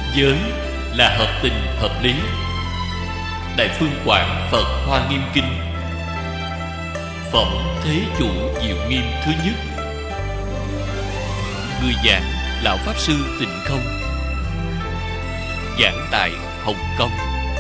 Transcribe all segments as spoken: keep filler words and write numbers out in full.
Giới là hợp tình hợp lý. Đại Phương Quảng Phật Hoa Nghiêm Kinh. Phẩm Thế Chủ Diệu Nghiêm thứ nhất. Người giảng Lão Pháp Sư Tịnh Không. Giảng tại Hồng Kông.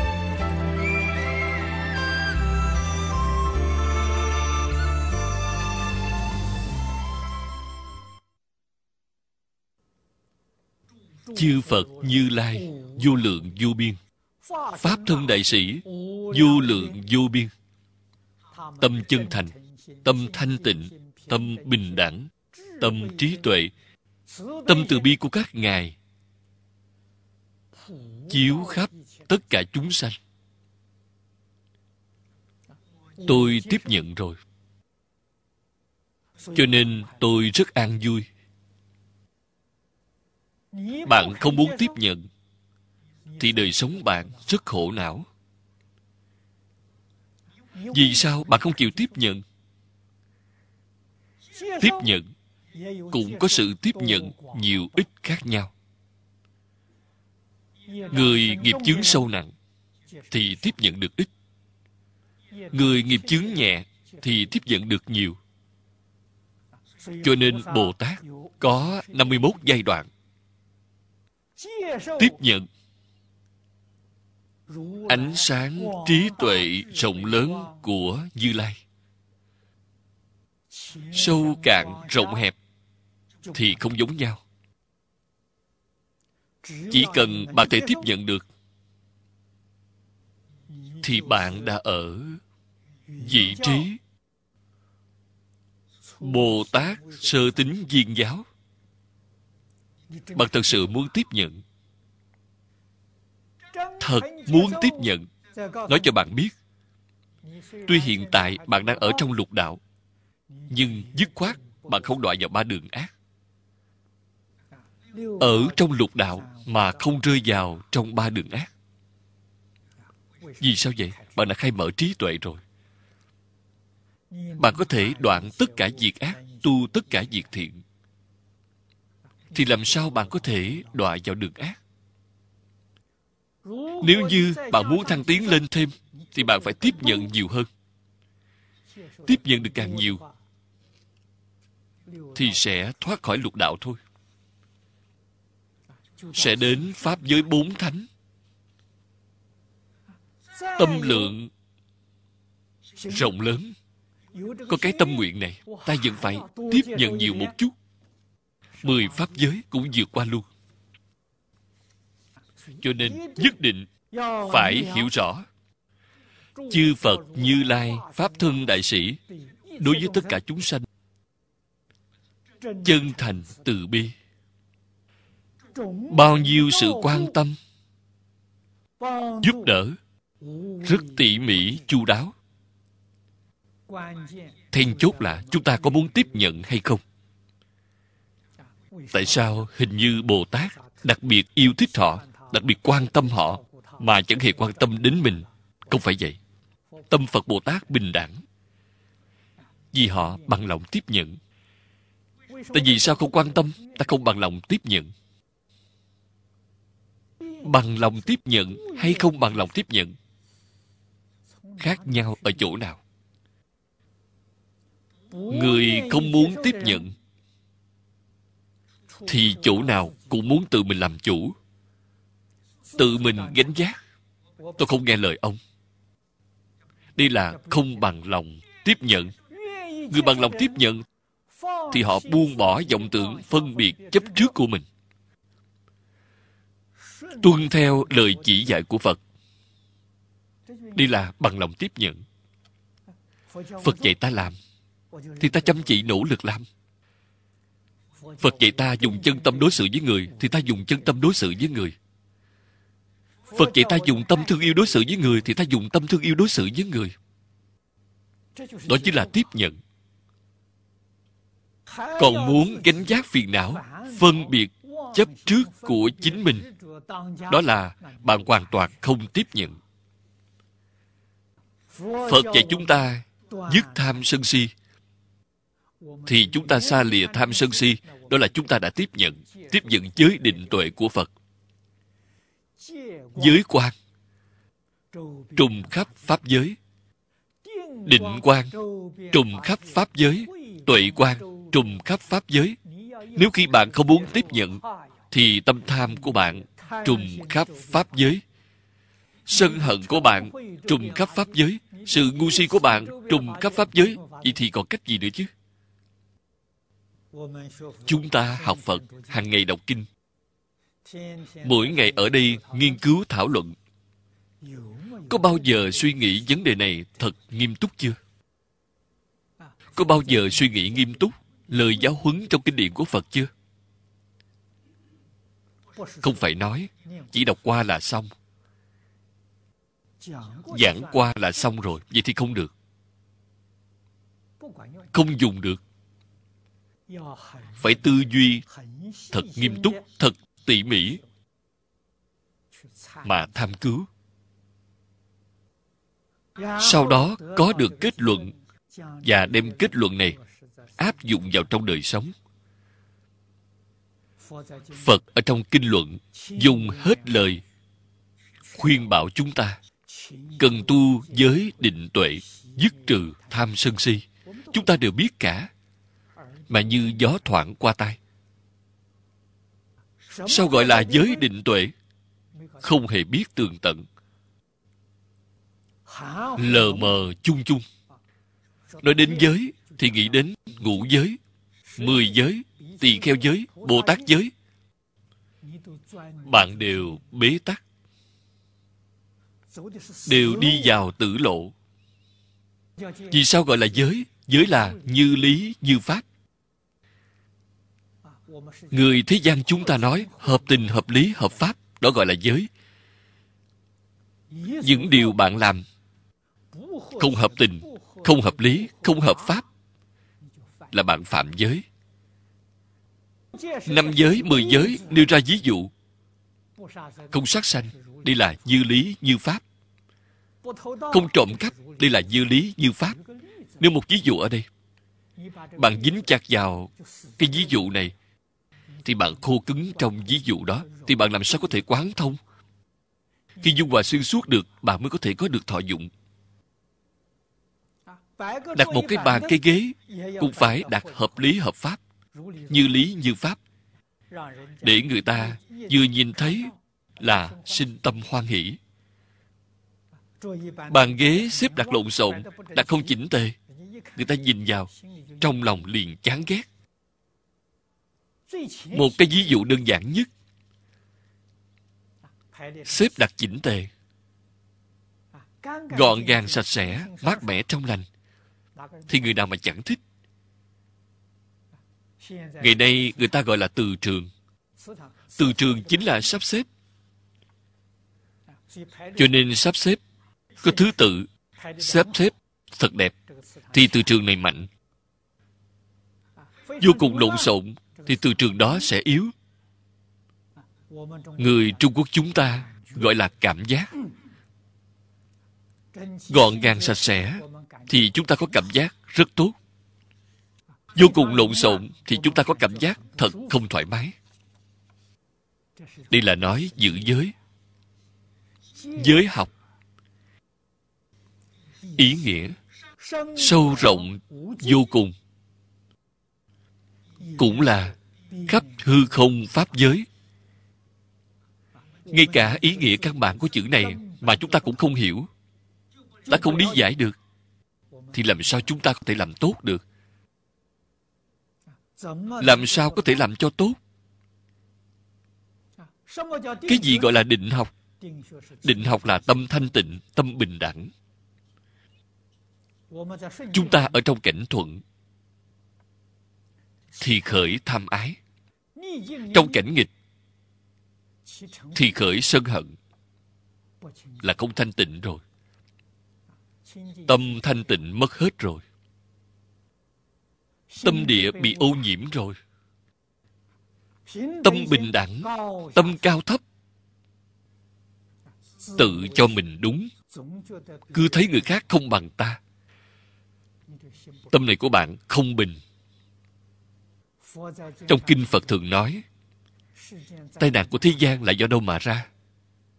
Chư Phật Như Lai vô lượng vô biên, Pháp thân đại sĩ vô lượng vô biên. Tâm chân thành, tâm thanh tịnh, tâm bình đẳng, tâm trí tuệ, tâm từ bi của các ngài chiếu khắp tất cả chúng sanh. Tôi tiếp nhận rồi, cho nên tôi rất an vui. Bạn không muốn tiếp nhận thì đời sống bạn rất khổ não. Vì sao bạn không chịu tiếp nhận? Tiếp nhận cũng có sự tiếp nhận nhiều ít khác nhau. Người nghiệp chướng sâu nặng thì tiếp nhận được ít. Người nghiệp chướng nhẹ thì tiếp nhận được nhiều. Cho nên Bồ Tát có năm mươi mốt giai đoạn. Tiếp nhận ánh sáng trí tuệ rộng lớn của Như Lai. Sâu cạn rộng hẹp thì không giống nhau. Chỉ cần bạn thể tiếp nhận được thì bạn đã ở vị trí Bồ Tát sơ tín viên giáo. Bạn thật sự muốn tiếp nhận, thật muốn tiếp nhận. Nói cho bạn biết, tuy hiện tại bạn đang ở trong lục đạo, nhưng dứt khoát bạn không đọa vào ba đường ác. Ở trong lục đạo mà không rơi vào trong ba đường ác. Vì sao vậy? Bạn đã khai mở trí tuệ rồi. Bạn có thể đoạn tất cả việc ác, tu tất cả việc thiện. Thì làm sao bạn có thể đọa vào đường ác? Nếu như bạn muốn thăng tiến lên thêm thì bạn phải tiếp nhận nhiều hơn. Tiếp nhận được càng nhiều thì sẽ thoát khỏi lục đạo thôi. Sẽ đến Pháp giới bốn thánh. Tâm lượng rộng lớn. Có cái tâm nguyện này, ta vẫn phải tiếp nhận nhiều một chút. Mười Pháp giới cũng vượt qua luôn. Cho nên nhất định phải hiểu rõ. Chư Phật Như Lai Pháp thân đại sĩ đối với tất cả chúng sanh chân thành từ bi. Bao nhiêu sự quan tâm, giúp đỡ, rất tỉ mỉ chu đáo. Then chốt là chúng ta có muốn tiếp nhận hay không? Tại sao hình như Bồ Tát đặc biệt yêu thích họ, đặc biệt quan tâm họ, mà chẳng hề quan tâm đến mình? Không phải vậy. Tâm Phật Bồ Tát bình đẳng. Vì họ bằng lòng tiếp nhận. Tại vì sao không quan tâm, ta không bằng lòng tiếp nhận? Bằng lòng tiếp nhận hay không bằng lòng tiếp nhận khác nhau ở chỗ nào? Người không muốn tiếp nhận thì chỗ nào cũng muốn tự mình làm chủ, tự mình gánh vác. Tôi không nghe lời ông. Đây là không bằng lòng tiếp nhận. Người bằng lòng tiếp nhận thì họ buông bỏ vọng tưởng phân biệt chấp trước của mình, tuân theo lời chỉ dạy của Phật. Đây là bằng lòng tiếp nhận. Phật dạy ta làm thì ta chăm chỉ nỗ lực làm. Phật dạy ta dùng chân tâm đối xử với người thì ta dùng chân tâm đối xử với người. Phật dạy ta dùng tâm thương yêu đối xử với người thì ta dùng tâm thương yêu đối xử với người. Đó chính là tiếp nhận. Còn muốn gánh vác phiền não, phân biệt chấp trước của chính mình, đó là bạn hoàn toàn không tiếp nhận. Phật dạy chúng ta dứt tham sân si, thì chúng ta xa lìa tham sân si, đó là chúng ta đã tiếp nhận, tiếp nhận giới định tuệ của Phật. giới quan trùm khắp pháp giới, định quan trùm khắp pháp giới, tuệ quan trùm khắp pháp giới. Nếu khi bạn không muốn tiếp nhận, thì tâm tham của bạn trùm khắp pháp giới, sân hận của bạn trùm khắp pháp giới, sự ngu si của bạn trùm khắp pháp giới. Vậy thì còn cách gì nữa chứ? Chúng ta học Phật, hàng ngày đọc kinh, mỗi ngày ở đây nghiên cứu thảo luận, có bao giờ suy nghĩ vấn đề này thật nghiêm túc chưa? Có bao giờ suy nghĩ nghiêm túc lời giáo huấn trong kinh điển của Phật chưa? Không phải nói chỉ đọc qua là xong, giảng qua là xong rồi, vậy thì không được, không dùng được. Phải tư duy thật nghiêm túc, thật tỉ mỉ mà tham cứu. Sau đó có được kết luận và đem kết luận này áp dụng vào trong đời sống. Phật ở trong kinh luận dùng hết lời khuyên bảo chúng ta cần tu giới định tuệ, dứt trừ tham sân si. Chúng ta đều biết cả, mà như gió thoảng qua tai. Sao gọi là giới định tuệ? Không hề biết tường tận, lờ mờ chung chung. Nói đến giới thì nghĩ đến ngũ giới, mười giới, tỳ kheo giới, Bồ Tát giới. Bạn đều bế tắc, đều đi vào tử lộ. Vì sao gọi là giới? Giới là như lý, như pháp. Người thế gian chúng ta nói hợp tình, hợp lý, hợp pháp, đó gọi là giới. Những điều bạn làm không hợp tình, không hợp lý, không hợp pháp là bạn phạm giới. Năm giới, mười giới nêu ra ví dụ. Không sát sanh, đây là như lý, như pháp. Không trộm cắp, đây là như lý, như pháp. Nếu một ví dụ ở đây, bạn dính chặt vào cái ví dụ này, thì bạn khô cứng trong ví dụ đó, thì bạn làm sao có thể quán thông? Khi dung hòa xuyên suốt được, bạn mới có thể có được thọ dụng. Đặt một cái bàn, cái ghế cũng phải đặt hợp lý, hợp pháp, như lý, như pháp, để người ta vừa nhìn thấy là sinh tâm hoan hỷ. Bàn ghế xếp đặt lộn xộn, đặt không chỉnh tề, người ta nhìn vào, trong lòng liền chán ghét. Một cái ví dụ đơn giản nhất, xếp đặt chỉnh tề, gọn gàng, sạch sẽ, mát mẻ, trong lành, thì người nào mà chẳng thích. Ngày nay người ta gọi là từ trường. Từ trường chính là sắp xếp. Cho nên sắp xếp có thứ tự, sắp xếp thật đẹp, thì từ trường này mạnh. Vô cùng lộn xộn thì từ trường đó sẽ yếu. Người Trung Quốc chúng ta gọi là cảm giác. Gọn gàng sạch sẽ thì chúng ta có cảm giác rất tốt. Vô cùng lộn xộn thì chúng ta có cảm giác thật không thoải mái. Đây là nói giữ giới. Giới học ý nghĩa sâu rộng vô cùng, cũng là khắp hư không pháp giới. Ngay cả ý nghĩa căn bản của chữ này mà chúng ta cũng không hiểu, đã không lý giải được, thì làm sao chúng ta có thể làm tốt được? Làm sao có thể làm cho tốt? Cái gì gọi là định học? Định học là tâm thanh tịnh, tâm bình đẳng. Chúng ta ở trong cảnh thuận thì khởi tham ái, trong cảnh nghịch thì khởi sân hận, là không thanh tịnh rồi. Tâm thanh tịnh mất hết rồi. Tâm địa bị ô nhiễm rồi. Tâm bình đẳng, tâm cao thấp, tự cho mình đúng, cứ thấy người khác không bằng ta. Tâm này của bạn không bình. Trong kinh Phật thường nói, tai nạn của thế gian là do đâu mà ra?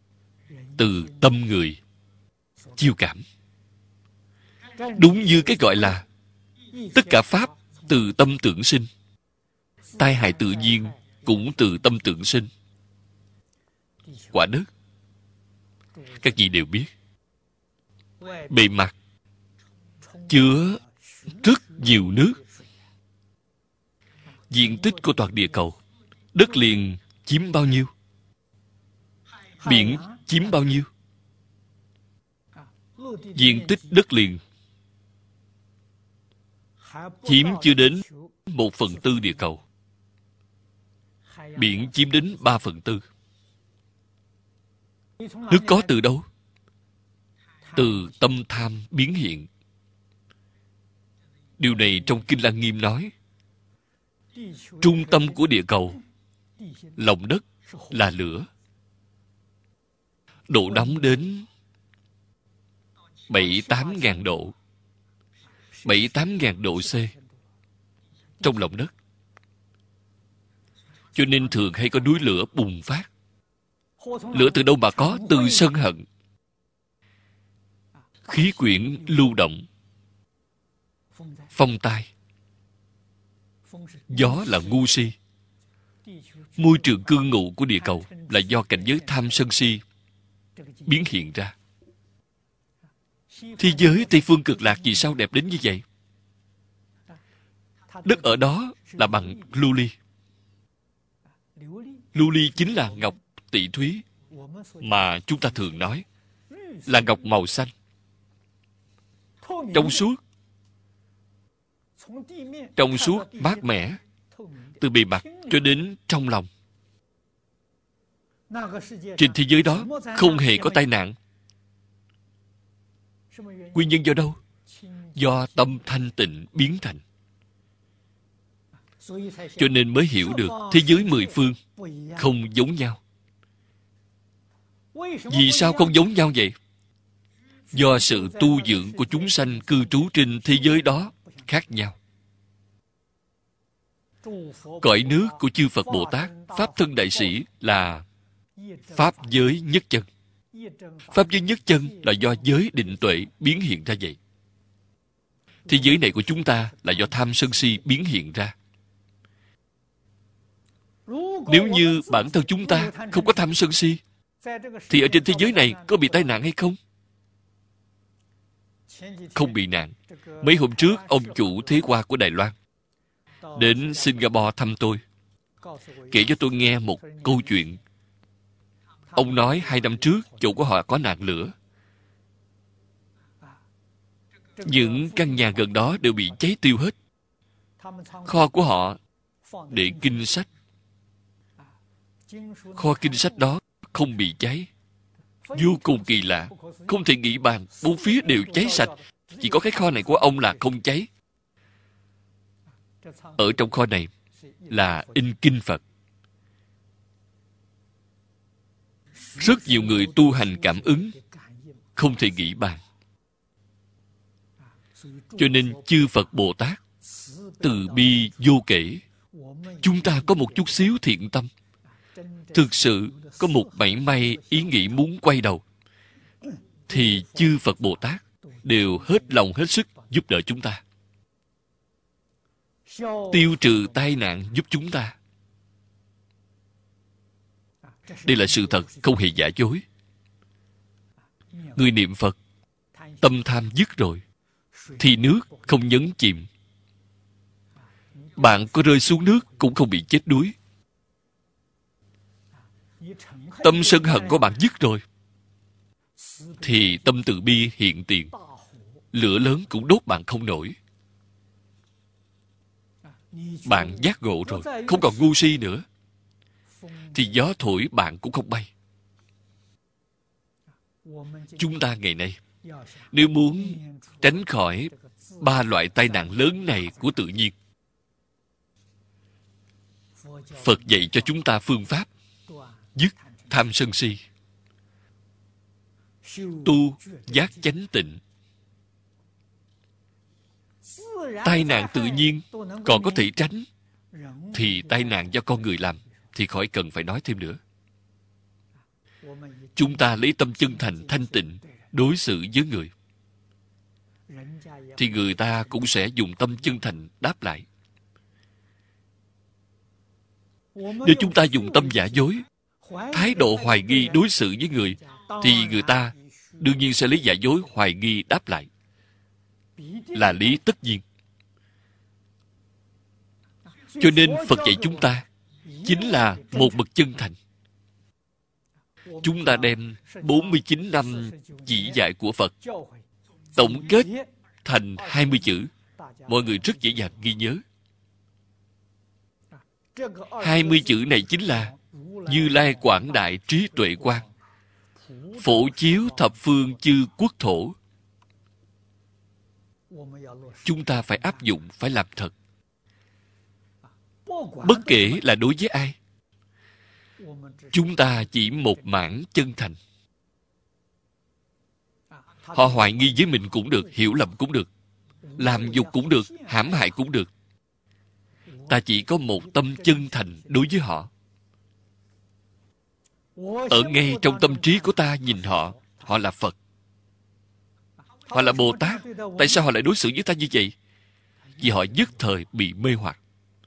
từ tâm người chiêu cảm. Đúng như cái gọi là tất cả pháp từ tâm tưởng sinh, tai hại tự nhiên cũng từ tâm tưởng sinh. Quả đất, các vị đều biết, bề mặt chứa rất nhiều nước. Diện tích của toàn địa cầu, đất liền chiếm bao nhiêu? Biển chiếm bao nhiêu? Diện tích đất liền chiếm chưa đến một phần tư địa cầu. Biển chiếm đến ba phần tư. Nước có từ đâu? Từ tâm tham biến hiện. Điều này trong Kinh Lăng Nghiêm nói, trung tâm của địa cầu, lòng đất là lửa. Độ nóng đến bảy tám ngàn độ. Bảy tám ngàn độ C trong lòng đất. Cho nên thường hay có núi lửa bùng phát. Lửa từ đâu mà có? Từ sân hận. Khí quyển lưu động. Phong tai. Gió là ngu si. Môi trường cư ngụ của địa cầu là do cảnh giới tham sân si biến hiện ra. Thế giới Tây Phương Cực Lạc vì sao đẹp đến như vậy? Đất ở đó là bằng lưu ly. Lưu ly chính là ngọc tỷ thúy mà chúng ta thường nói là ngọc màu xanh, trong suốt, trong suốt mát mẻ, từ bề mặt cho đến trong lòng. Trên thế giới đó không hề có tai nạn. Nguyên nhân do đâu? Do tâm thanh tịnh biến thành. Cho nên mới hiểu được thế giới mười phương không giống nhau. Vì sao không giống nhau vậy? Do sự tu dưỡng của chúng sanh cư trú trên thế giới đó khác nhau. Cõi nước của chư Phật Bồ Tát, Pháp Thân Đại Sĩ là Pháp giới nhất chân. Pháp giới nhất chân là do giới định tuệ biến hiện ra vậy. Thế giới này của chúng ta là do tham sân si biến hiện ra. Nếu như bản thân chúng ta không có tham sân si, thì ở trên thế giới này có bị tai nạn hay không? Không bị nạn. Mấy hôm trước, ông chủ Thế Hoa của Đài Loan đến Singapore thăm tôi, kể cho tôi nghe một câu chuyện. Ông nói hai năm trước chỗ của họ có nạn lửa. Những căn nhà gần đó đều bị cháy tiêu hết. Kho của họ để kinh sách. Kho kinh sách đó không bị cháy. Vô cùng kỳ lạ. Không thể nghĩ bàn, bốn phía đều cháy sạch. Chỉ có cái kho này của ông là không cháy. Ở trong kho này là in kinh Phật. Rất nhiều người tu hành cảm ứng, không thể nghĩ bàn. Cho nên chư Phật Bồ Tát từ bi vô kể. Chúng ta có một chút xíu thiện tâm, thực sự có một mảy may ý nghĩ muốn quay đầu, thì chư Phật Bồ Tát đều hết lòng hết sức giúp đỡ chúng ta, tiêu trừ tai nạn giúp chúng ta. Đây là sự thật, không hề giả dối. Người niệm Phật, tâm tham dứt rồi, thì nước không nhấn chìm. Bạn có rơi xuống nước cũng không bị chết đuối. Tâm sân hận của bạn dứt rồi, thì tâm từ bi hiện tiền. Lửa lớn cũng đốt bạn không nổi. Bạn giác ngộ rồi, không còn ngu si nữa, thì gió thổi bạn cũng không bay. Chúng ta ngày nay, nếu muốn tránh khỏi ba loại tai nạn lớn này của tự nhiên, Phật dạy cho chúng ta phương pháp dứt tham sân si, tu giác chánh tịnh. Tai nạn tự nhiên còn có thể tránh, thì tai nạn do con người làm thì khỏi cần phải nói thêm nữa. chúng ta lấy tâm chân thành thanh tịnh đối xử với người, thì người ta cũng sẽ dùng tâm chân thành đáp lại. Nếu chúng ta dùng tâm giả dối, thái độ hoài nghi đối xử với người, thì người ta đương nhiên sẽ lấy giả dối hoài nghi đáp lại, là lý tất nhiên. Cho nên Phật dạy chúng ta chính là một bậc chân thành. Chúng ta đem bốn mươi chín năm chỉ dạy của Phật tổng kết thành hai mươi chữ, mọi người rất dễ dàng ghi nhớ. hai mươi chữ này chính là Như Lai quảng đại trí tuệ quang, phổ chiếu thập phương chư quốc thổ. Chúng ta phải áp dụng, phải làm thật. Bất kể là đối với ai, chúng ta chỉ một mảng chân thành. Họ hoài nghi với mình cũng được, hiểu lầm cũng được, làm nhục cũng được, hãm hại cũng được. Ta chỉ có một tâm chân thành đối với họ. Ở ngay trong tâm trí của ta nhìn họ, họ là Phật, họ là Bồ Tát. Tại sao họ lại đối xử với ta như vậy? Vì họ nhất thời bị mê hoặc.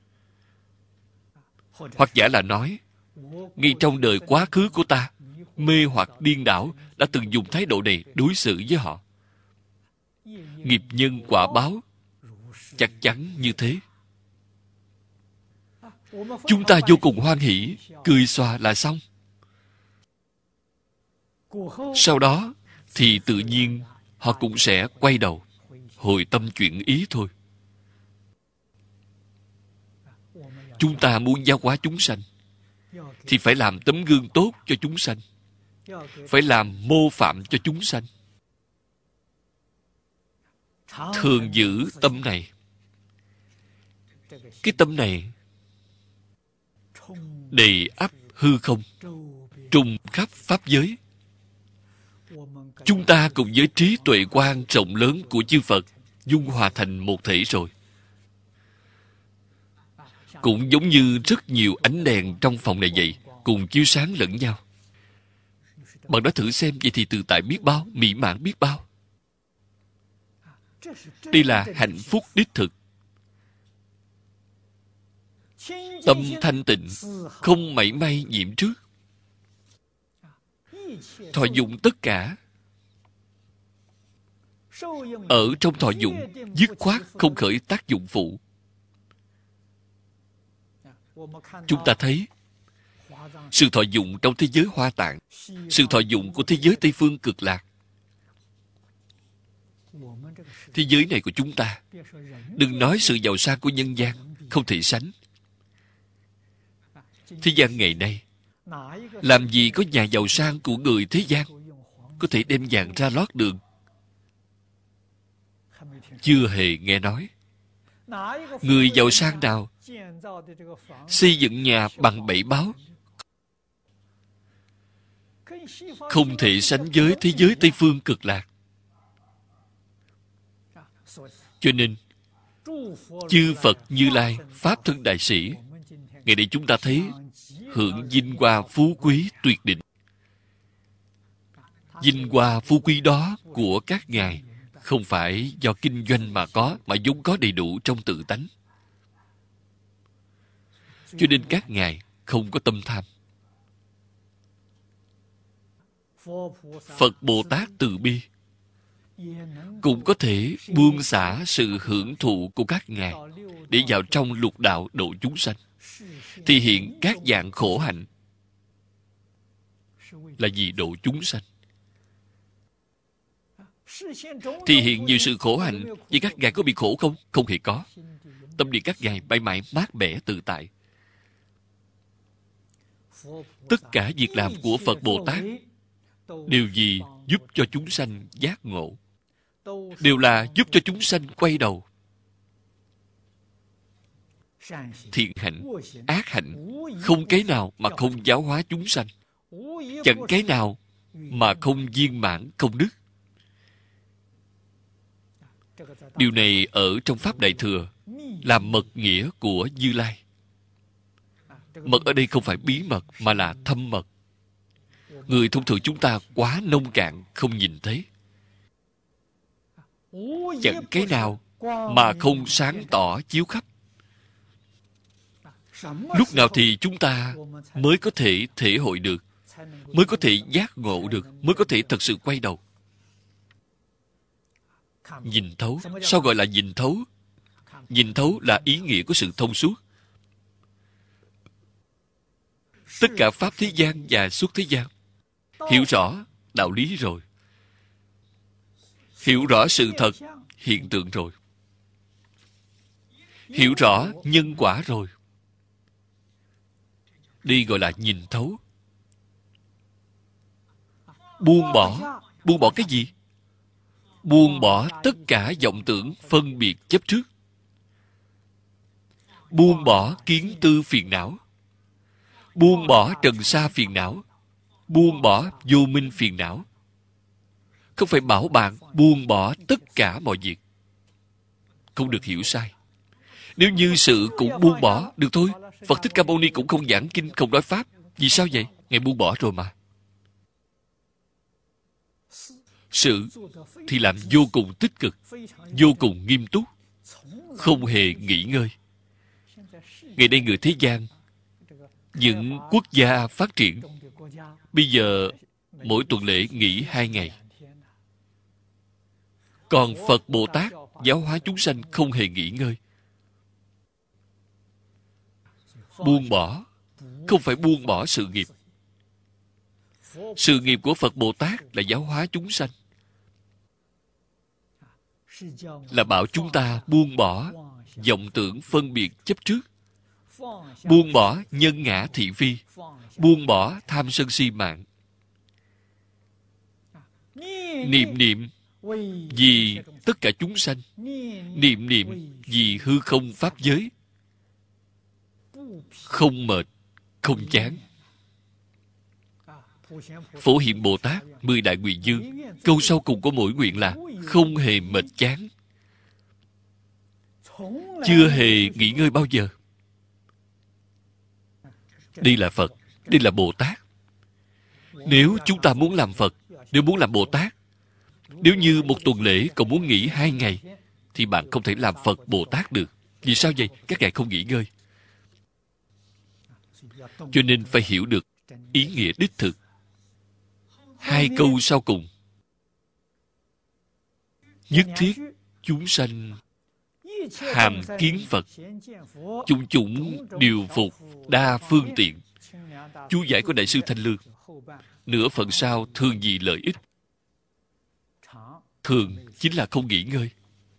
Hoặc giả là nói, ngay trong đời quá khứ của ta, mê hoặc điên đảo đã từng dùng thái độ này đối xử với họ. Nghiệp nhân quả báo chắc chắn như thế. Chúng ta vô cùng hoan hỷ, cười xòa là xong. Sau đó thì tự nhiên họ cũng sẽ quay đầu, hồi tâm chuyển ý thôi. Chúng ta muốn giáo hóa chúng sanh thì phải làm tấm gương tốt cho chúng sanh, phải làm mô phạm cho chúng sanh. Thường giữ tâm này. Cái tâm này đầy ắp hư không, trùng khắp pháp giới. Chúng ta cùng với trí tuệ quang rộng lớn của chư Phật dung hòa thành một thể rồi. Cũng giống như rất nhiều ánh đèn trong phòng này vậy, cùng chiếu sáng lẫn nhau. Bạn đã thử xem, vậy thì tự tại biết bao, mỹ mãn biết bao. Đây là hạnh phúc đích thực. Tâm thanh tịnh, không mảy may nhiễm trước. Thọ dụng tất cả. Ở trong thọ dụng, dứt khoát không khởi tác dụng phụ. Chúng ta thấy sự thọ dụng trong thế giới Hoa Tạng, sự thọ dụng của thế giới Tây Phương Cực Lạc. Thế giới này của chúng ta, đừng nói sự giàu sang của nhân gian, không thể sánh. Thế gian ngày nay, làm gì có nhà giàu sang của người thế gian có thể đem vàng ra lót đường? Chưa hề nghe nói. Người giàu sang nào xây dựng nhà bằng bảy báo không thể sánh với thế giới Tây Phương Cực Lạc. Cho nên chư Phật Như Lai, Pháp Thân Đại Sĩ, ngày nay chúng ta thấy hưởng vinh hoa phú quý tuyệt đỉnh. Vinh hoa phú quý đó của các ngài không phải do kinh doanh mà có, mà vốn có đầy đủ trong tự tánh. Cho nên các ngài không có tâm tham. Phật Bồ Tát từ bi cũng có thể buông xả sự hưởng thụ của các ngài để vào trong lục đạo độ chúng sanh, thì hiện các dạng khổ hạnh là vì độ chúng sanh. Thì hiện nhiều sự khổ hạnh, vì các ngài có bị khổ không? Không hề có. Tâm địa các ngài mãi mãi mát mẻ tự tại. Tất cả việc làm của Phật Bồ Tát đều vì giúp cho chúng sanh giác ngộ, đều là giúp cho chúng sanh quay đầu. Thiện hạnh, ác hạnh, không cái nào mà không giáo hóa chúng sanh, chẳng cái nào mà không viên mãn công đức. Điều này ở trong Pháp Đại Thừa là mật nghĩa của Như Lai. Mật ở đây không phải bí mật mà là thâm mật. Người thông thường chúng ta quá nông cạn, không nhìn thấy. Chẳng cái nào mà không sáng tỏ chiếu khắp. Lúc nào thì chúng ta mới có thể thể hội được, mới có thể giác ngộ được, mới có thể thật sự quay đầu. Nhìn thấu. Sao gọi là nhìn thấu? Nhìn thấu là ý nghĩa của sự thông suốt. Tất cả pháp thế gian và suốt thế gian hiểu rõ đạo lý rồi, hiểu rõ sự thật hiện tượng rồi, hiểu rõ nhân quả rồi. Đây gọi là nhìn thấu. Buông bỏ. Buông bỏ cái gì? Buông bỏ tất cả vọng tưởng phân biệt chấp trước. Buông bỏ kiến tư phiền não. Buông bỏ trần sa phiền não. Buông bỏ vô minh phiền não. Không phải bảo bạn buông bỏ tất cả mọi việc. Không được hiểu sai. Nếu như sự cũng buông bỏ, được thôi. Phật Thích Ca Mâu Ni cũng không giảng kinh, không nói pháp. Vì sao vậy? Ngài buông bỏ rồi mà. Sự thì làm vô cùng tích cực, vô cùng nghiêm túc, không hề nghỉ ngơi. Ngày nay người thế gian, những quốc gia phát triển, bây giờ mỗi tuần lễ nghỉ hai ngày. Còn Phật Bồ Tát giáo hóa chúng sanh không hề nghỉ ngơi. Buông bỏ không phải buông bỏ sự nghiệp. Sự nghiệp của Phật Bồ Tát là giáo hóa chúng sanh, là bảo chúng ta buông bỏ vọng tưởng phân biệt chấp trước, buông bỏ nhân ngã thị phi, buông bỏ tham sân si mạng. Niệm niệm vì tất cả chúng sanh, niệm niệm vì hư không pháp giới, không mệt, không chán. Phổ Hiền Bồ Tát, Mười Đại Nguyện Dương, câu sau cùng của mỗi nguyện là không hề mệt chán, chưa hề nghỉ ngơi bao giờ. Đây là Phật, đây là Bồ Tát. Nếu chúng ta muốn làm Phật, nếu muốn làm Bồ Tát, nếu như một tuần lễ còn muốn nghỉ hai ngày, thì bạn không thể làm Phật Bồ Tát được. Vì sao vậy? Các ngài không nghỉ ngơi. Cho nên phải hiểu được ý nghĩa đích thực. Hai câu sau cùng: nhất thiết chúng sanh hàm kiến Phật, chung chủng điều phục đa phương tiện. Chú giải của Đại sư Thanh Lương. Nửa phần sau thường vì lợi ích. Thường chính là không nghỉ ngơi.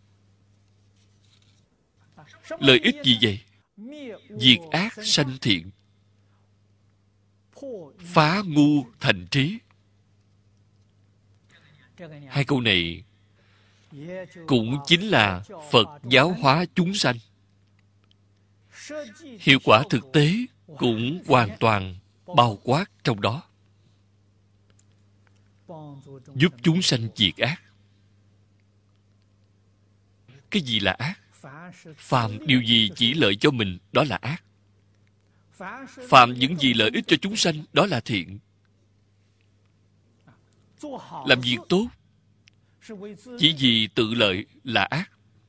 Lợi ích gì vậy? Diệt ác sanh thiện, phá ngu thành trí. Hai câu này cũng chính là Phật giáo hóa chúng sanh. Hiệu quả thực tế cũng hoàn toàn bao quát trong đó. Giúp chúng sanh diệt ác. Cái gì là ác? Phàm điều gì chỉ lợi cho mình, đó là ác. Phàm những gì lợi ích cho chúng sanh, đó là thiện. Làm việc tốt chỉ vì tự lợi là ác.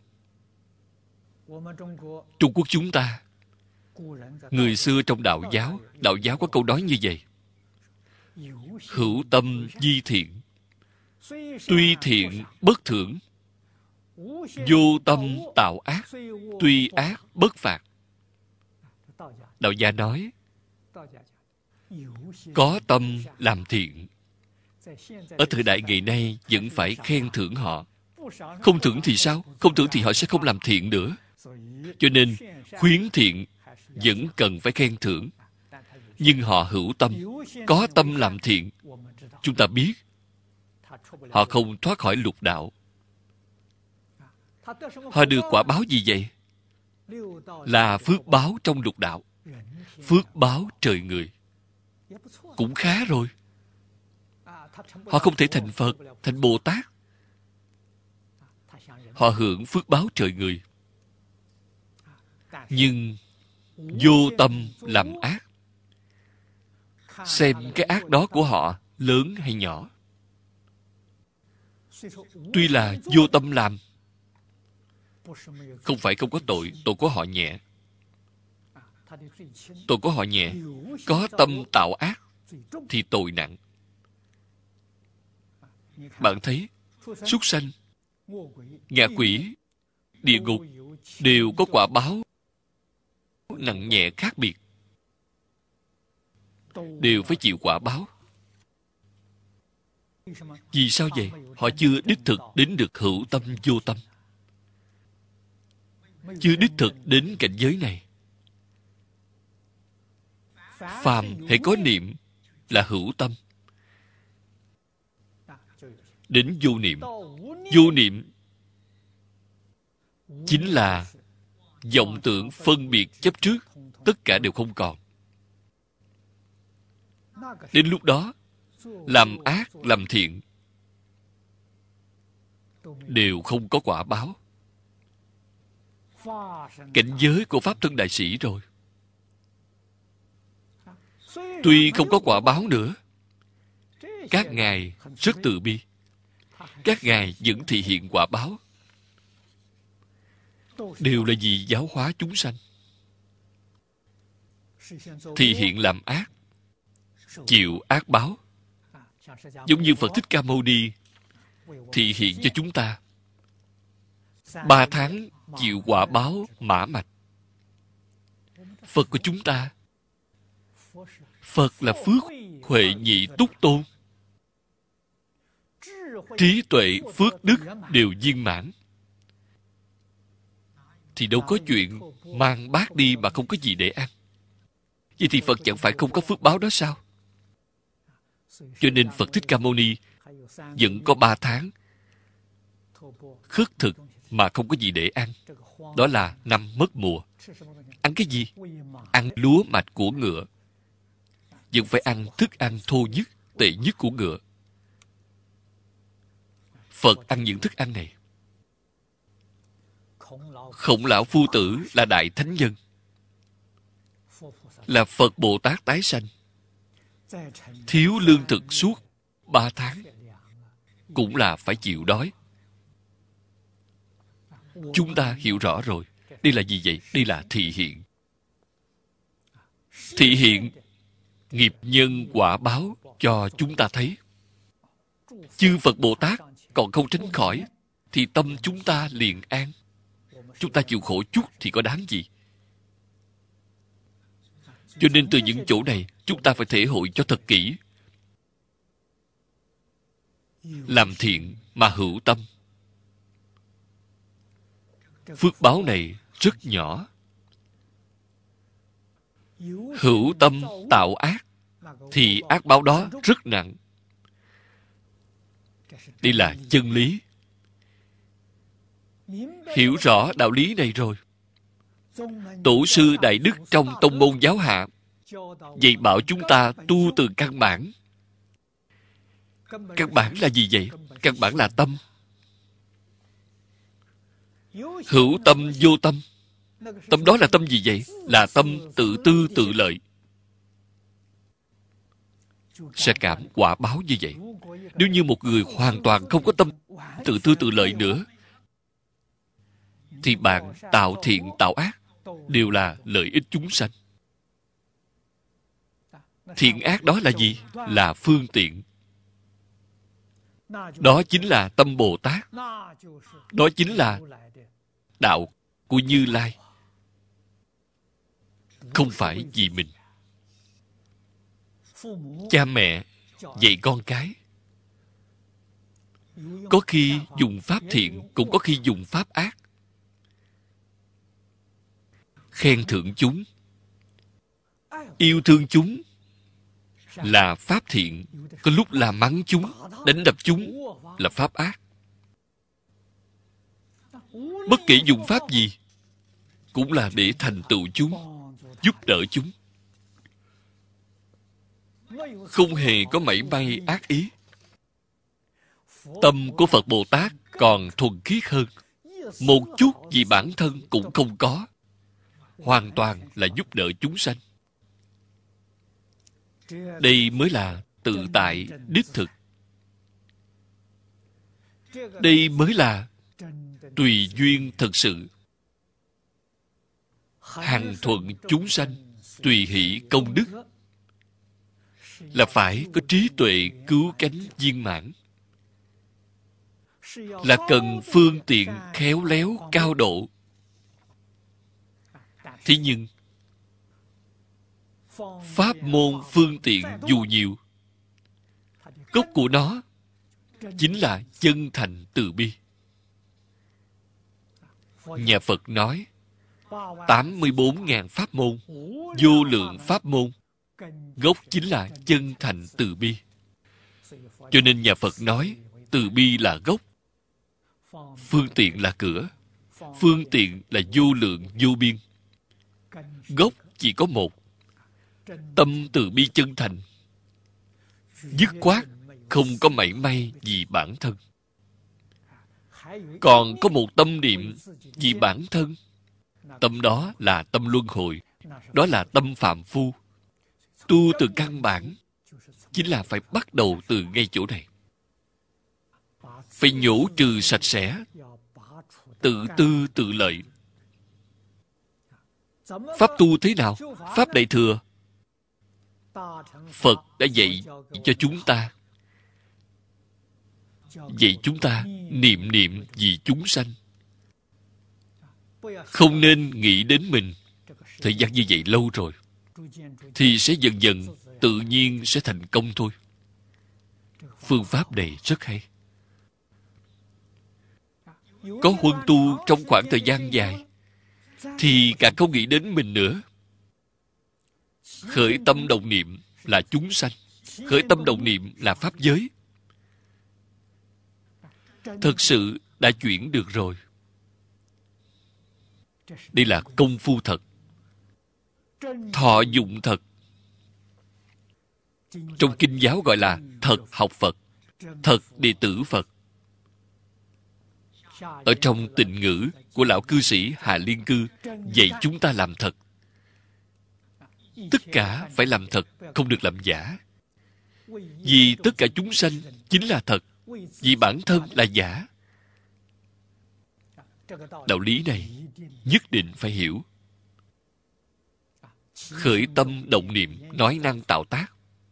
Trung Quốc chúng ta, người xưa trong đạo giáo, đạo giáo có câu nói như vậy: hữu tâm di thiện, tuy thiện bất thưởng, vô tâm tạo ác, tuy ác bất phạt. Đạo gia nói, có tâm làm thiện, ở thời đại ngày nay vẫn phải khen thưởng họ. Không thưởng thì sao? Không thưởng thì họ sẽ không làm thiện nữa. Cho nên khuyến thiện vẫn cần phải khen thưởng. Nhưng họ hữu tâm, có tâm làm thiện, chúng ta biết họ không thoát khỏi lục đạo. Họ được quả báo gì vậy? Là phước báo trong lục đạo. Phước báo trời người. Cũng khá rồi. Họ không thể thành Phật, thành Bồ Tát. Họ hưởng phước báo trời người. Nhưng vô tâm làm ác. Xem cái ác đó của họ lớn hay nhỏ. Tuy là vô tâm làm, không phải không có tội, tội của họ nhẹ. Tội của họ nhẹ, có tâm tạo ác thì tội nặng. Bạn thấy, súc sanh, ngạ quỷ, địa ngục đều có quả báo nặng nhẹ khác biệt, đều phải chịu quả báo. Vì sao vậy? Họ chưa đích thực đến được hữu tâm vô tâm, chưa đích thực đến cảnh giới này. Phàm hãy có niệm là hữu tâm, đến vô niệm. Vô niệm chính là vọng tưởng phân biệt chấp trước, tất cả đều không còn. Đến lúc đó, làm ác, làm thiện đều không có quả báo. Cảnh giới của Pháp Thân Đại Sĩ rồi. Tuy không có quả báo nữa, các ngài rất từ bi. Các ngài vẫn thị hiện quả báo. Đều là vì giáo hóa chúng sanh. Thị hiện làm ác, chịu ác báo. Giống như Phật Thích Ca Mâu Ni thị hiện cho chúng ta. Ba tháng chịu quả báo mã mạch. Phật của chúng ta, Phật là phước huệ nhị túc tôn. Trí tuệ, phước đức đều viên mãn. Thì đâu có chuyện mang bát đi mà không có gì để ăn. Vậy thì Phật chẳng phải không có phước báo đó sao? Cho nên Phật Thích Ca Mâu Ni vẫn có ba tháng khất thực mà không có gì để ăn. Đó là năm mất mùa. Ăn cái gì? Ăn lúa mạch của ngựa. Vẫn phải ăn thức ăn thô nhất, tệ nhất của ngựa. Phật ăn những thức ăn này. Khổng Lão Phu Tử là đại thánh nhân, là Phật Bồ Tát tái sanh. Thiếu lương thực suốt ba tháng, cũng là phải chịu đói. Chúng ta hiểu rõ rồi. Đây là gì vậy? Đây là thị hiện. Thị hiện nghiệp nhân quả báo cho chúng ta thấy. Chư Phật Bồ Tát còn không tránh khỏi, thì tâm chúng ta liền an. Chúng ta chịu khổ chút thì có đáng gì? Cho nên từ những chỗ này, chúng ta phải thể hội cho thật kỹ. Làm thiện mà hữu tâm. Phước báo này rất nhỏ. Hữu tâm tạo ác, thì ác báo đó rất nặng. Đây là chân lý. Hiểu rõ đạo lý này rồi, Tổ sư Đại Đức trong tông môn giáo hạ dạy bảo chúng ta tu từ căn bản. Căn bản là gì vậy? Căn bản là tâm. Hữu tâm vô tâm. Tâm đó là tâm gì vậy? Là tâm tự tư tự lợi. Sẽ cảm quả báo như vậy. Nếu như một người hoàn toàn không có tâm tự tư tự lợi nữa, thì bạn tạo thiện tạo ác đều là lợi ích chúng sanh. Thiện ác đó là gì? Là phương tiện. Đó chính là tâm Bồ Tát. Đó chính là đạo của Như Lai. Không phải vì mình. Cha mẹ dạy con cái, có khi dùng pháp thiện, cũng có khi dùng pháp ác. Khen thưởng chúng, yêu thương chúng là pháp thiện. Có lúc là mắng chúng, đánh đập chúng là pháp ác. Bất kể dùng pháp gì, cũng là để thành tựu chúng, giúp đỡ chúng. Không hề có mảy may ác ý. Tâm của Phật Bồ Tát còn thuần khiết hơn. Một chút vì bản thân cũng không có. Hoàn toàn là giúp đỡ chúng sanh. Đây mới là tự tại, đích thực. Đây mới là tùy duyên thật sự. Hằng thuận chúng sanh, tùy hỷ công đức, là phải có trí tuệ cứu cánh viên mãn, là cần phương tiện khéo léo cao độ. Thế nhưng pháp môn phương tiện dù nhiều, gốc của nó chính là chân thành từ bi. Nhà Phật nói tám mươi bốn ngàn pháp môn, vô lượng pháp môn, gốc chính là chân thành từ bi. Cho nên nhà Phật nói từ bi là gốc, phương tiện là cửa, phương tiện là vô lượng vô biên. Gốc chỉ có một, tâm từ bi chân thành, dứt khoát, không có mảy may vì bản thân. Còn có một tâm niệm vì bản thân, tâm đó là tâm luân hồi, đó là tâm phàm phu. Tu từ căn bản chính là phải bắt đầu từ ngay chỗ này. Phải nhổ trừ sạch sẽ, tự tư tự lợi. Pháp tu thế nào? Pháp Đại Thừa, Phật đã dạy cho chúng ta. Dạy chúng ta niệm niệm vì chúng sanh. Không nên nghĩ đến mình. Thời gian như vậy lâu rồi, thì sẽ dần dần tự nhiên sẽ thành công thôi. Phương pháp này rất hay. Có huân tu trong khoảng thời gian dài, thì càng không nghĩ đến mình nữa. Khởi tâm đồng niệm là chúng sanh, khởi tâm đồng niệm là pháp giới. Thực sự đã chuyển được rồi. Đây là công phu thật, thọ dụng thật. Trong kinh giáo gọi là thật học Phật, thật đệ tử Phật. Ở trong tịnh ngữ của lão cư sĩ Hà Liên Cư dạy chúng ta làm thật. Tất cả phải làm thật, không được làm giả. Vì tất cả chúng sanh chính là thật, vì bản thân là giả. Đạo lý này nhất định phải hiểu. Khởi tâm động niệm, nói năng tạo tác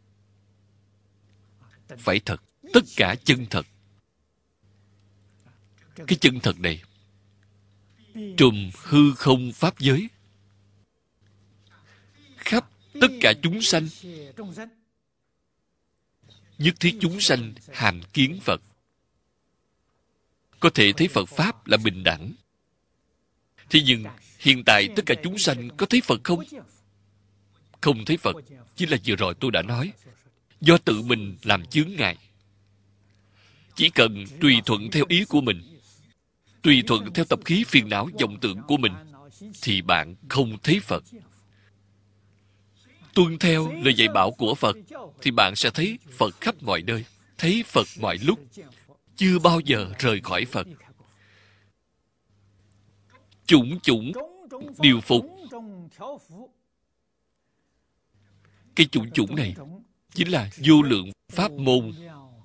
phải thật, tất cả chân thật. Cái chân thật này trùm hư không pháp giới, khắp tất cả chúng sanh. Nhất thiết chúng sanh hàm kiến Phật. Có thể thấy Phật Pháp là bình đẳng. Thế nhưng hiện tại tất cả chúng sanh có thấy Phật không? Không thấy Phật. Chính là vừa rồi tôi đã nói, do tự mình làm chướng ngại. Chỉ cần tùy thuận theo ý của mình, tùy thuận theo tập khí phiền não vọng tưởng của mình, thì bạn không thấy Phật. Tuân theo lời dạy bảo của Phật, thì bạn sẽ thấy Phật khắp mọi nơi, thấy Phật mọi lúc, chưa bao giờ rời khỏi Phật. Chủng chủng điều phục. Cái chủng chủng này chính là vô lượng pháp môn.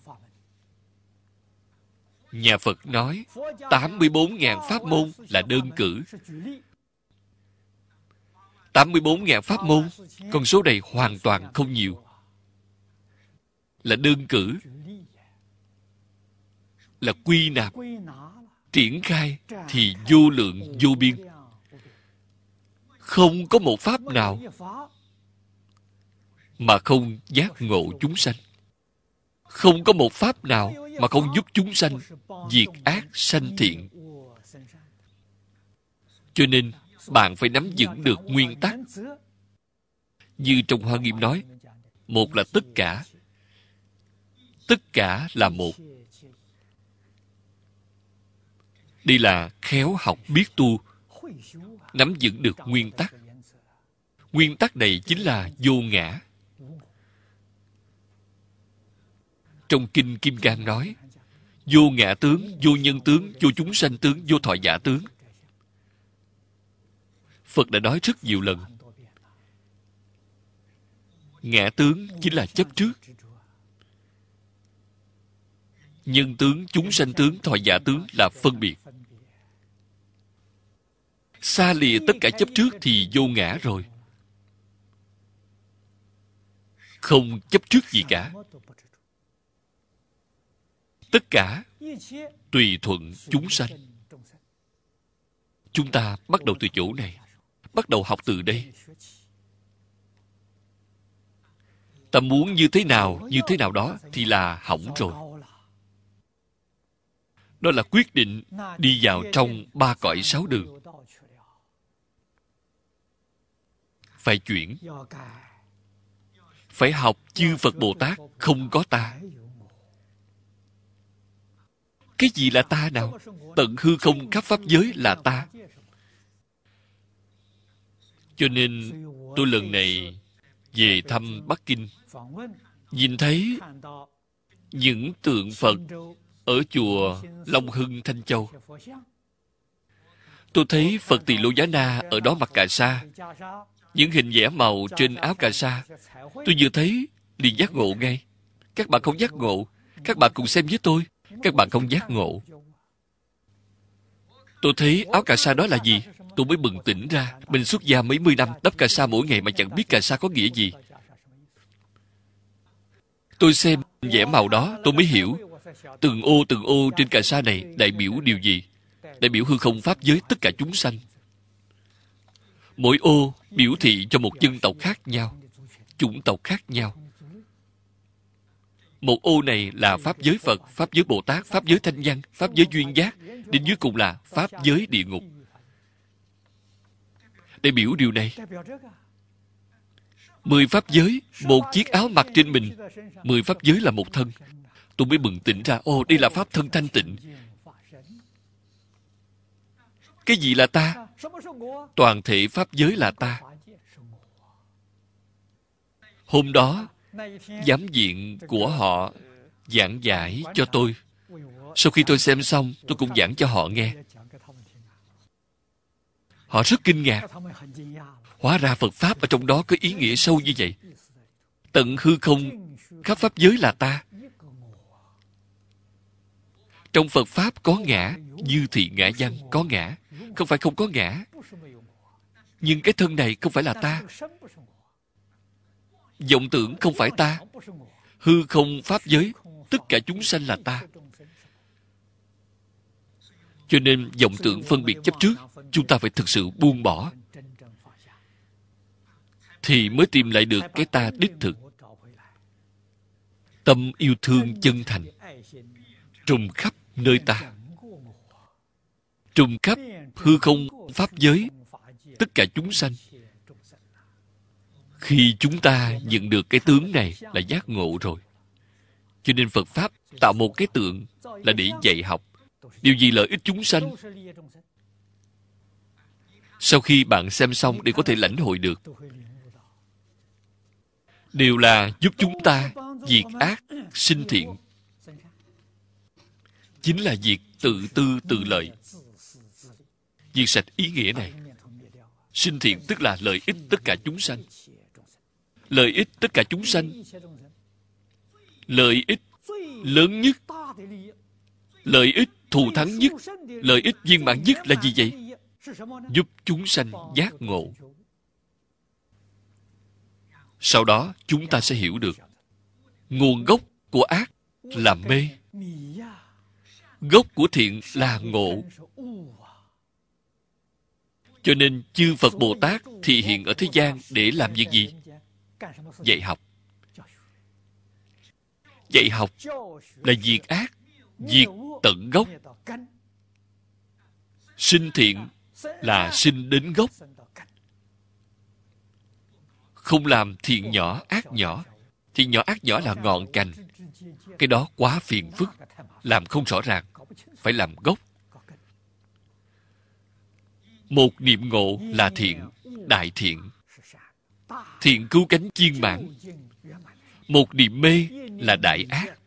Nhà Phật nói tám mươi bốn ngàn pháp môn là đơn cử. tám mươi bốn ngàn pháp môn, con số này hoàn toàn không nhiều. Là đơn cử. Là quy nạp, triển khai thì vô lượng vô biên. Không có một pháp nào mà không giác ngộ chúng sanh. Không có một pháp nào mà không giúp chúng sanh diệt ác sanh thiện. Cho nên bạn phải nắm vững được nguyên tắc. Như trong Hoa Nghiêm nói, một là tất cả. Tất cả là một. Đây là khéo học biết tu, nắm vững được nguyên tắc. Nguyên tắc này chính là vô ngã. Trong Kinh Kim Cang nói, vô ngã tướng, vô nhân tướng, vô chúng sanh tướng, vô thọ giả tướng. Phật đã nói rất nhiều lần. Ngã tướng chính là chấp trước. Nhân tướng, chúng sanh tướng, thọ giả tướng là phân biệt. Xa lìa tất cả chấp trước thì vô ngã rồi. Không chấp trước gì cả. Tất cả tùy thuận chúng sanh. Chúng ta bắt đầu từ chỗ này. Bắt đầu học từ đây. Ta muốn như thế nào, như thế nào đó thì là hỏng rồi. Đó là quyết định đi vào trong ba cõi sáu đường. Phải chuyển. Phải học chư Phật Bồ Tát không có ta. Cái gì là ta nào? Tận hư không khắp pháp giới là ta. Cho nên tôi lần này về thăm Bắc Kinh, nhìn thấy những tượng Phật ở chùa Long Hưng, Thanh Châu. Tôi thấy Phật Tỳ Lô Giá Na ở đó mặc cà sa. Những hình vẽ màu trên áo cà sa, tôi vừa thấy liền giác ngộ ngay. Các bạn không giác ngộ, các bạn cùng xem với tôi. Các bạn không giác ngộ. Tôi thấy áo cà sa đó là gì? Tôi mới bừng tỉnh ra. Mình xuất gia mấy mươi năm, đắp cà sa mỗi ngày mà chẳng biết cà sa có nghĩa gì. Tôi xem vẽ màu đó, tôi mới hiểu. Từng ô từng ô trên cà sa này đại biểu điều gì? Đại biểu hư không pháp giới tất cả chúng sanh. Mỗi ô biểu thị cho một dân tộc khác nhau, chủng tộc khác nhau. Một ô này là pháp giới Phật, pháp giới Bồ Tát, pháp giới Thanh Văn, pháp giới Duyên Giác, đến dưới cùng là pháp giới địa ngục. Đại biểu điều này. Mười pháp giới, một chiếc áo mặc trên mình. Mười pháp giới là một thân. Tôi mới bừng tỉnh ra, ồ, đây là pháp thân thanh tịnh. Cái gì là ta? Toàn thể pháp giới là ta. Hôm đó, giám viện của họ giảng giải cho tôi. Sau khi tôi xem xong, tôi cũng giảng cho họ nghe. Họ rất kinh ngạc. Hóa ra Phật Pháp ở trong đó có ý nghĩa sâu như vậy. Tận hư không, khắp pháp giới là ta. Trong Phật Pháp có ngã, như thị ngã văn, có ngã. Không phải không có ngã. Nhưng cái thân này không phải là ta. Vọng tưởng không phải ta. Hư không pháp giới, tất cả chúng sanh là ta. Cho nên vọng tưởng phân biệt chấp trước, chúng ta phải thực sự buông bỏ, thì mới tìm lại được cái ta đích thực. Tâm yêu thương chân thành trùm khắp nơi ta, trùm khắp hư không pháp giới, tất cả chúng sanh. Khi chúng ta nhận được cái tướng này là giác ngộ rồi. Cho nên Phật Pháp tạo một cái tượng là để dạy học. Điều gì lợi ích chúng sanh? Sau khi bạn xem xong để có thể lãnh hội được, đều là giúp chúng ta diệt ác, sinh thiện. Chính là diệt tự tư tự lợi. Diệt sạch ý nghĩa này. Sinh thiện tức là lợi ích tất cả chúng sanh. Lợi ích tất cả chúng sanh. Lợi ích lớn nhất, lợi ích thù thắng nhất, lợi ích viên mãn nhất là gì vậy? Giúp chúng sanh giác ngộ. Sau đó chúng ta sẽ hiểu được nguồn gốc của ác là mê, gốc của thiện là ngộ. Cho nên chư Phật Bồ Tát thì hiện ở thế gian để làm việc gì? Dạy học. Dạy học là diệt ác, diệt tận gốc. Sinh thiện là sinh đến gốc. Không làm thiện nhỏ, ác nhỏ. Thiện nhỏ, ác nhỏ là ngọn cành. Cái đó quá phiền phức, làm không rõ ràng. Phải làm gốc. Một niệm ngộ là thiện, đại thiện. Thiện cứu cánh viên mãn. Một niệm mê là đại ác.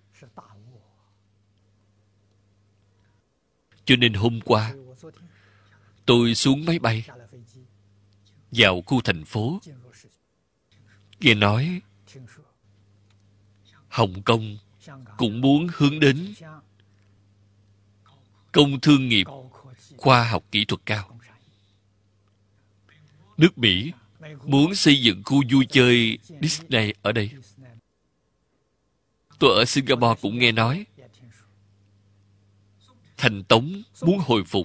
Cho nên hôm qua, tôi xuống máy bay, vào khu thành phố, nghe nói Hồng Kông cũng muốn hướng đến công thương nghiệp, khoa học kỹ thuật cao. Nước Mỹ muốn xây dựng khu vui chơi Disney ở đây. Tôi ở Singapore cũng nghe nói Thành Tống muốn hồi phục,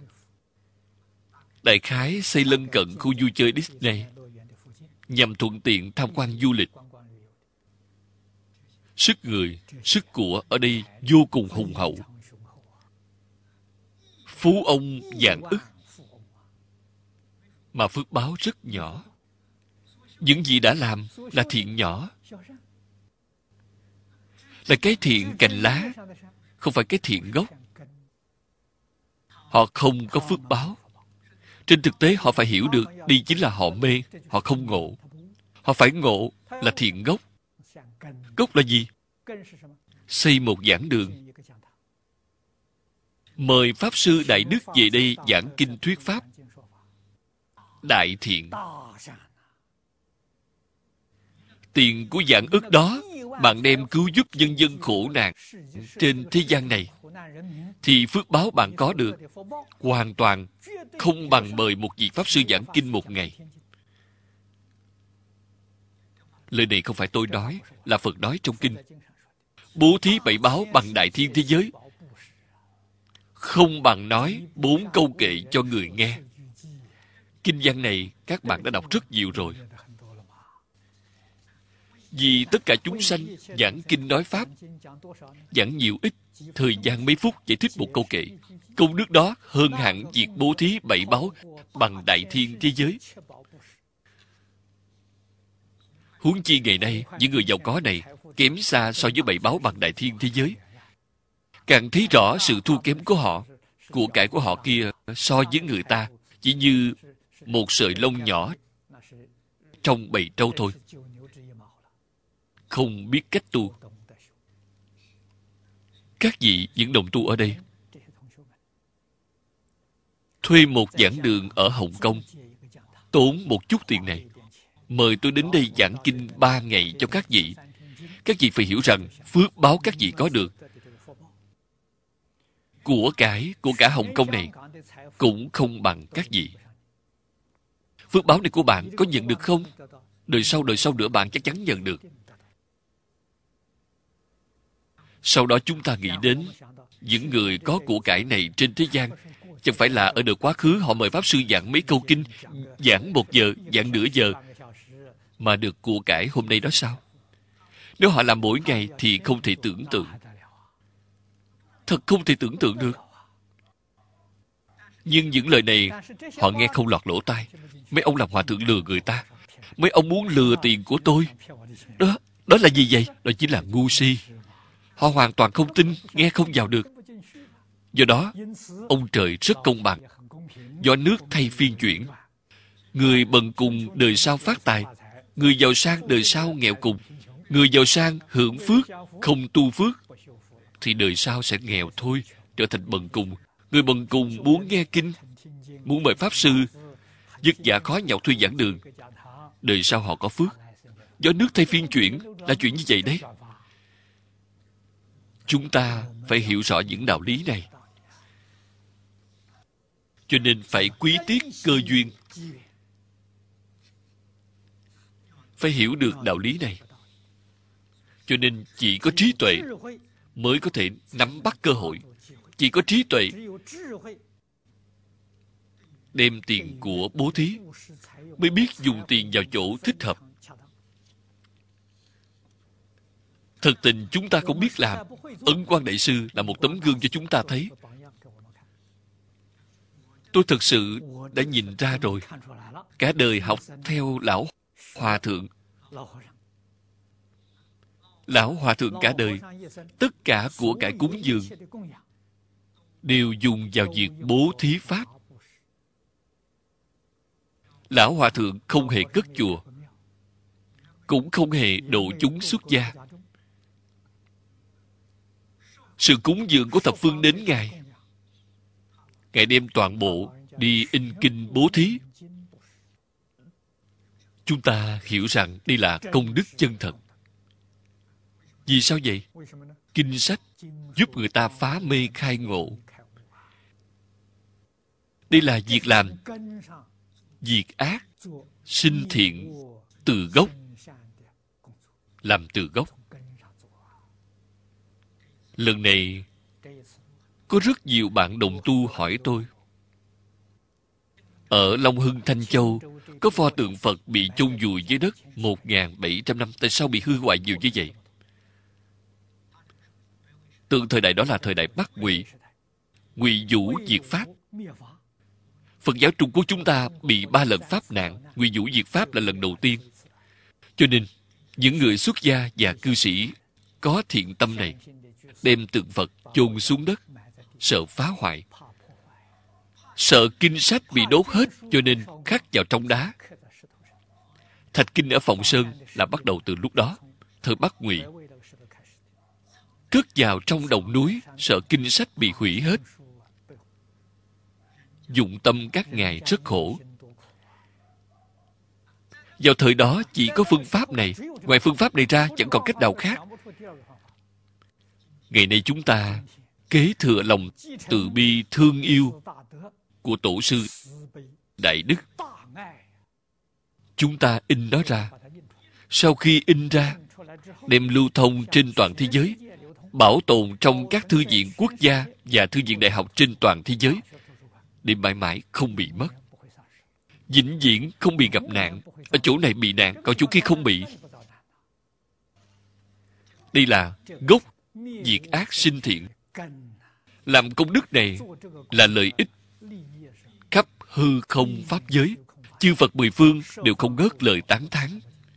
đại khái xây lân cận khu vui chơi Disney nhằm thuận tiện tham quan du lịch. Sức người, sức của ở đây vô cùng hùng hậu. Phú ông vạn ức, mà phước báo rất nhỏ. Những gì đã làm là thiện nhỏ, là cái thiện cành lá, không phải cái thiện gốc. Họ không có phước báo. Trên thực tế họ phải hiểu được đi chính là họ mê, họ không ngộ. Họ phải ngộ là thiện gốc. Gốc là gì? Xây một giảng đường, mời Pháp Sư Đại Đức về đây giảng kinh thuyết Pháp. Đại thiện. Tiền của vạn ức đó bạn đem cứu giúp nhân dân khổ nạn trên thế gian này, thì phước báo bạn có được hoàn toàn không bằng mời một vị Pháp Sư giảng kinh một ngày. Lời này không phải tôi nói, là Phật nói trong kinh. Bố thí bảy báo bằng đại thiên thế giới, không bằng nói bốn câu kệ cho người nghe. Kinh văn này các bạn đã đọc rất nhiều rồi. Vì tất cả chúng sanh giảng kinh nói Pháp, giảng nhiều ít, thời gian mấy phút giải thích một câu kệ. Công đức đó hơn hẳn việc bố thí bảy báo bằng đại thiên thế giới. Huống chi ngày nay, những người giàu có này kém xa so với bảy báo bằng đại thiên thế giới. Càng thấy rõ sự thua kém của họ. Của cải của họ kia so với người ta chỉ như một sợi lông nhỏ trong bầy trâu thôi. Không biết cách tu. Các vị những đồng tu ở đây thuê một giảng đường ở Hồng Kông, tốn một chút tiền này, mời tôi đến đây giảng kinh ba ngày cho các vị. Các vị phải hiểu rằng phước báo các vị có được, của cải của cả Hồng Kông này cũng không bằng các vị. Phước báo này của bạn có nhận được không? Đời sau đời sau nữa bạn chắc chắn nhận được. Sau đó chúng ta nghĩ đến những người có của cải này trên thế gian. Chẳng phải là ở đời quá khứ họ mời Pháp Sư giảng mấy câu kinh, giảng một giờ, giảng nửa giờ, mà được của cải hôm nay đó sao? Nếu họ làm mỗi ngày thì không thể tưởng tượng. Thật không thể tưởng tượng được. Nhưng những lời này họ nghe không lọt lỗ tai. Mấy ông làm hòa thượng lừa người ta. Mấy ông muốn lừa tiền của tôi. Đó, đó là gì vậy? Đó chính là ngu si. Họ hoàn toàn không tin, nghe không vào được. Do đó, ông trời rất công bằng. Do nước thay phiên chuyển. Người bần cùng đời sau phát tài. Người giàu sang đời sau nghèo cùng. Người giàu sang hưởng phước, không tu phước, thì đời sau sẽ nghèo thôi, trở thành bần cùng. Người bần cùng muốn nghe kinh, muốn mời Pháp Sư, vất vả khó nhọc thuê giảng đường, đời sau họ có phước. Do nước thay phiên chuyển là chuyện như vậy đấy. Chúng ta phải hiểu rõ những đạo lý này. Cho nên phải quý tiếc cơ duyên. Phải hiểu được đạo lý này. Cho nên chỉ có trí tuệ mới có thể nắm bắt cơ hội. Chỉ có trí tuệ đem tiền của bố thí mới biết dùng tiền vào chỗ thích hợp. Thật tình chúng ta không biết làm. Ấn Quang Đại Sư là một tấm gương cho chúng ta thấy. Tôi thật sự đã nhìn ra rồi. Cả đời học theo lão hòa thượng. Lão hòa thượng cả đời, tất cả của cải cúng dường đều dùng vào việc bố thí pháp. Lão hòa thượng không hề cất chùa, cũng không hề độ chúng xuất gia. Sự cúng dường của thập phương đến Ngài, Ngài đem toàn bộ đi in kinh bố thí. Chúng ta hiểu rằng đây là công đức chân thật. Vì sao vậy? Kinh sách giúp người ta phá mê khai ngộ. Đây là việc làm việc ác sinh thiện từ gốc, làm từ gốc. Lần này có rất nhiều bạn đồng tu hỏi tôi, ở Long Hưng, Thanh Châu có pho tượng Phật bị chôn vùi dưới đất một nghìn bảy trăm năm, tại sao bị hư hoại nhiều như vậy? Tượng thời đại đó là thời đại Bắc Ngụy, Ngụy Vũ diệt Pháp. Phật giáo Trung Quốc chúng ta bị ba lần Pháp nạn, Ngụy Vũ diệt Pháp là lần đầu tiên. Cho nên những người xuất gia và cư sĩ có thiện tâm này đem tượng Phật chôn xuống đất, sợ phá hoại, sợ kinh sách bị đốt hết, cho nên khắc vào trong đá. Thạch kinh ở Phòng Sơn là bắt đầu từ lúc đó, thời Bắc Ngụy. Cất vào trong đồng núi, sợ kinh sách bị hủy hết. Dụng tâm các ngài rất khổ. Vào thời đó chỉ có phương pháp này, ngoài phương pháp này ra chẳng còn cách nào khác. Ngày nay chúng ta kế thừa lòng từ bi thương yêu của tổ sư Đại Đức. Chúng ta in nó ra. Sau khi in ra, đem lưu thông trên toàn thế giới, bảo tồn trong các thư viện quốc gia và thư viện đại học trên toàn thế giới, để mãi mãi không bị mất. Vĩnh viễn không bị gặp nạn. Ở chỗ này bị nạn, còn chỗ kia không bị. Đây là gốc việc ác sinh thiện. Làm công đức này là lợi ích khắp hư không pháp giới. Chư Phật mười phương đều không ngớt lời tán thán.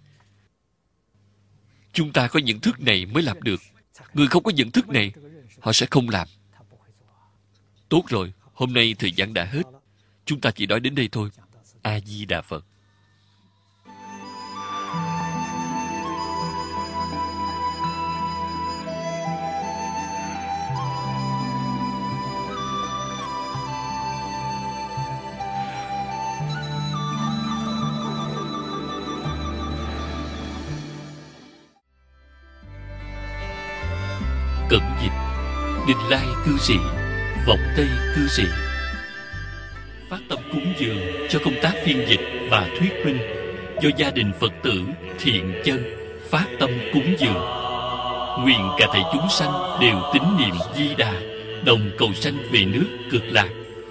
Chúng ta có nhận thức này mới làm được. Người không có nhận thức này, họ sẽ không làm. Tốt rồi, hôm nay thời gian đã hết. Chúng ta chỉ nói đến đây thôi. A-di-đà Phật. Cẩn dịch Đình Lai cư sĩ, Vọng Tây cư sĩ phát tâm cúng dường cho công tác phiên dịch và thuyết minh do gia đình Phật tử Thiện Chân phát tâm cúng dường. Nguyện cả thảy chúng sanh đều tín niệm Di Đà, đồng cầu sanh về nước Cực Lạc.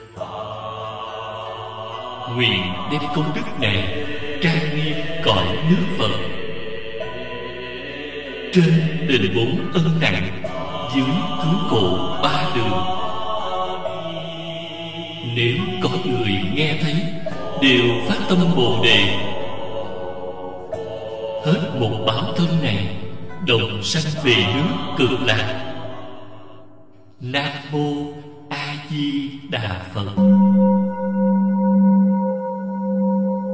Nguyện đem công đức này trang nghiêm cõi nước Phật. Trên đền bốn ân nặng, dưới cứu khổ ba đường. Nếu có người nghe thấy đều phát tâm Bồ Đề, hết một báo thân này đồng sanh về nước Cực Lạc. Nam Mô A Di Đà Phật.